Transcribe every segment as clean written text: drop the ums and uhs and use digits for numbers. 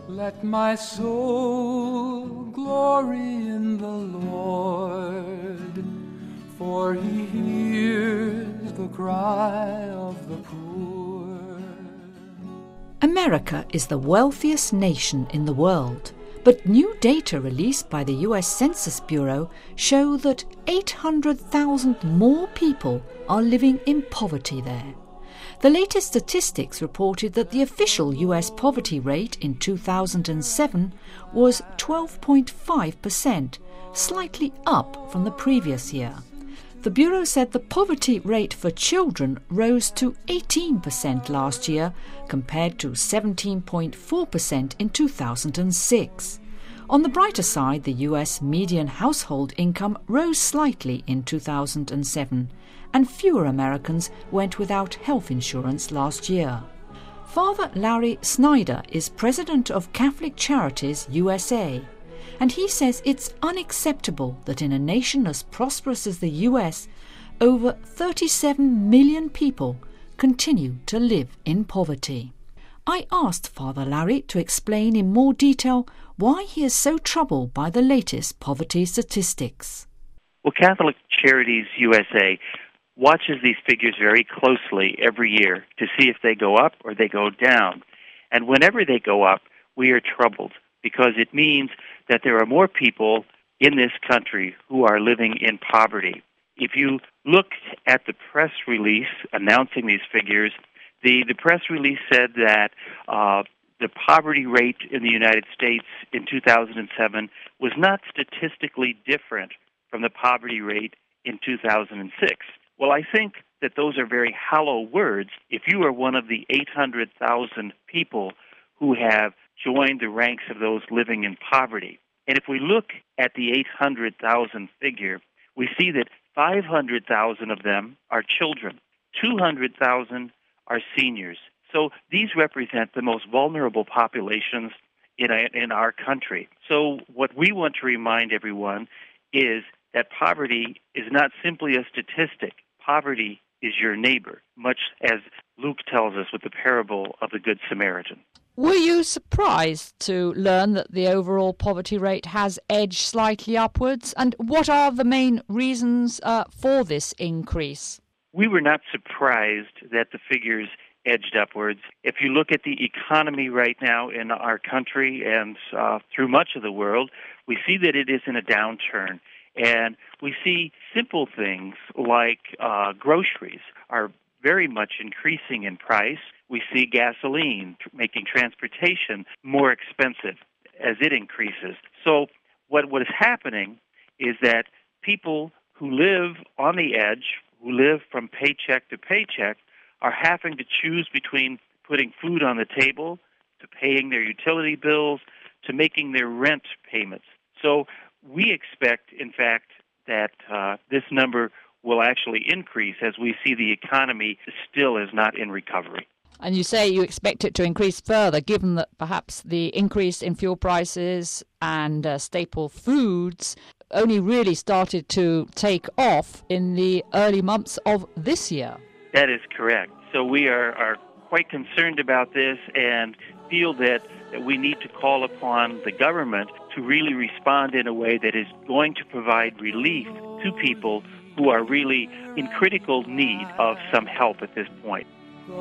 Let my soul glory in the Lord, for he hears the cry of the poor. America is the wealthiest nation in the world, but new data released by the US Census Bureau show that 800,000 more people are living in poverty there. The latest statistics reported that the official US poverty rate in 2007 was 12.5%, slightly up from the previous year. The Bureau said the poverty rate for children rose to 18% last year, compared to 17.4% in 2006. On the brighter side, the US median household income rose slightly in 2007, and fewer Americans went without health insurance last year. Father Larry Snyder is president of Catholic Charities USA, and he says it's unacceptable that in a nation as prosperous as the US, over 37 million people continue to live in poverty. I asked Father Larry to explain in more detail why he is so troubled by the latest poverty statistics. Well, Catholic Charities USA watches these figures very closely every year to see if they go up or they go down. And whenever they go up, we are troubled because it means that there are more people in this country who are living in poverty. If you look at the press release announcing these figures, the press release said that the poverty rate in the United States in 2007 was not statistically different from the poverty rate in 2006. Well, I think that those are very hollow words if you are one of the 800,000 people who have joined the ranks of those living in poverty. And if we look at the 800,000 figure, we see that 500,000 of them are children, 200,000 are seniors. So these represent the most vulnerable populations in our country. So what we want to remind everyone is that poverty is not simply a statistic. Poverty is your neighbor, much as Luke tells us with the parable of the Good Samaritan. Were you surprised to learn that the overall poverty rate has edged slightly upwards? And what are the main reasons for this increase? We were not surprised that the figures edged upwards. If you look at the economy right now in our country and through much of the world, we see that it is in a downturn. And we see simple things like groceries are very much increasing in price. We see gasoline making transportation more expensive as it increases. So what is happening is that people who live on the edge, who live from paycheck to paycheck, are having to choose between putting food on the table, to paying their utility bills, to making their rent payments. So we expect, in fact, that this number will actually increase as we see the economy still is not in recovery. And you say you expect it to increase further, given that perhaps the increase in fuel prices and staple foods only really started to take off in the early months of this year. That is correct. So we are quite concerned about this and feel that we need to call upon the government to really respond in a way that is going to provide relief to people who are really in critical need of some help at this point. The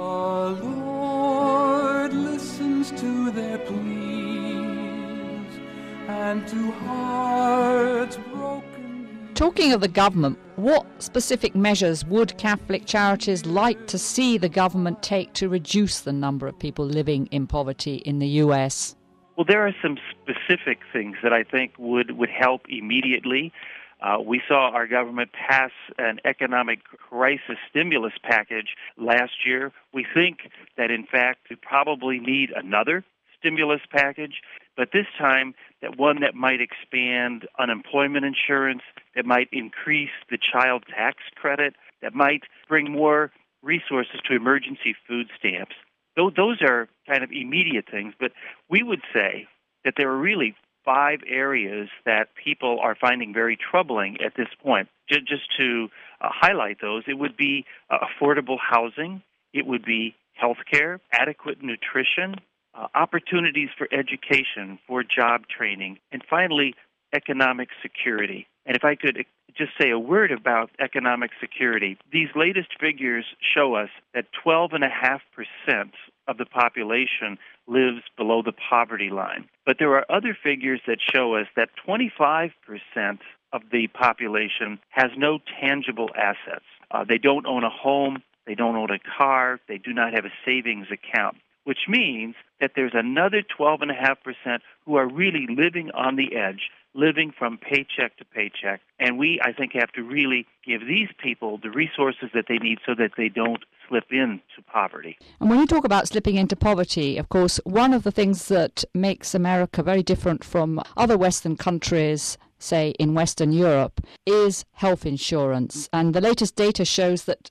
Lord listens to their pleas and to hearts broken. Talking of the government, what specific measures would Catholic Charities like to see the government take to reduce the number of people living in poverty in the U.S.? Well, there are some specific things that I think would help immediately. We saw our government pass an economic crisis stimulus package last year. We think that, in fact, we probably need another stimulus package, but this time that one that might expand unemployment insurance, that might increase the child tax credit, that might bring more resources to emergency food stamps. Those are kind of immediate things, but we would say that there are really 5 areas that people are finding very troubling at this point. Just to highlight those, it would be affordable housing, it would be health care, adequate nutrition, opportunities for education, for job training, and finally, economic security. And if I could just say a word about economic security, these latest figures show us that 12.5% of the population lives below the poverty line. But there are other figures that show us that 25% of the population has no tangible assets. They don't own a home, they don't own a car, they do not have a savings account, which means that there's another 12.5% who are really living on the edge, living from paycheck to paycheck. And we, I think, have to really give these people the resources that they need so that they don't slip into poverty. And when you talk about slipping into poverty, of course, one of the things that makes America very different from other Western countries, say in Western Europe, is health insurance. And the latest data shows that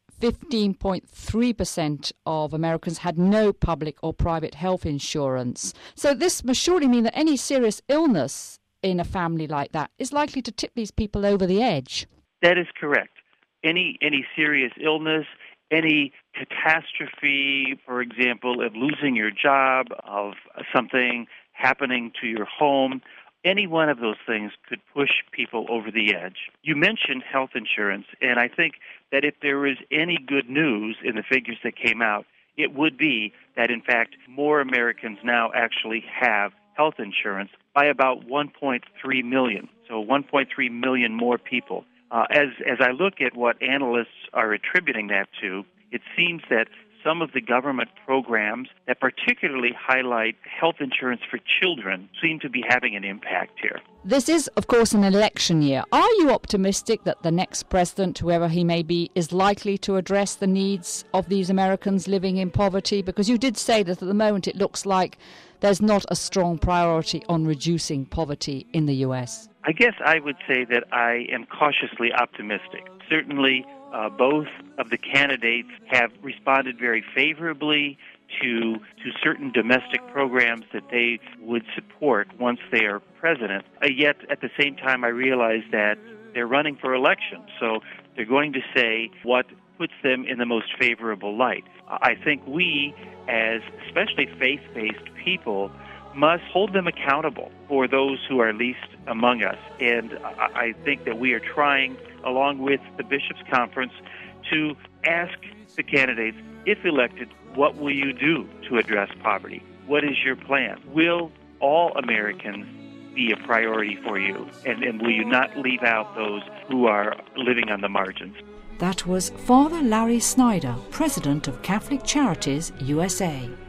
15.3% of Americans had no public or private health insurance. So this must surely mean that any serious illness in a family like that is likely to tip these people over the edge. That is correct. Any serious illness, any catastrophe, for example, of losing your job, of something happening to your home, any one of those things could push people over the edge. You mentioned health insurance, and I think that if there is any good news in the figures that came out, it would be that, in fact, more Americans now actually have health insurance by about 1.3 million. So 1.3 million more people. As I look at what analysts are attributing that to, it seems that some of the government programs that particularly highlight health insurance for children seem to be having an impact here. This is, of course, an election year. Are you optimistic that the next president, whoever he may be, is likely to address the needs of these Americans living in poverty? Because you did say that at the moment it looks like there's not a strong priority on reducing poverty in the U.S. I guess I would say that I am cautiously optimistic. Certainly, both of the candidates have responded very favorably to certain domestic programs that they would support once they are president. Yet, at the same time, I realize that they're running for election, so they're going to say what puts them in the most favorable light. I think we, as especially faith-based people, must hold them accountable for those who are least among us. And I think that we are trying, along with the Bishops' Conference, to ask the candidates, if elected, what will you do to address poverty? What is your plan? Will all Americans be a priority for you? And will you not leave out those who are living on the margins? That was Father Larry Snyder, President of Catholic Charities USA.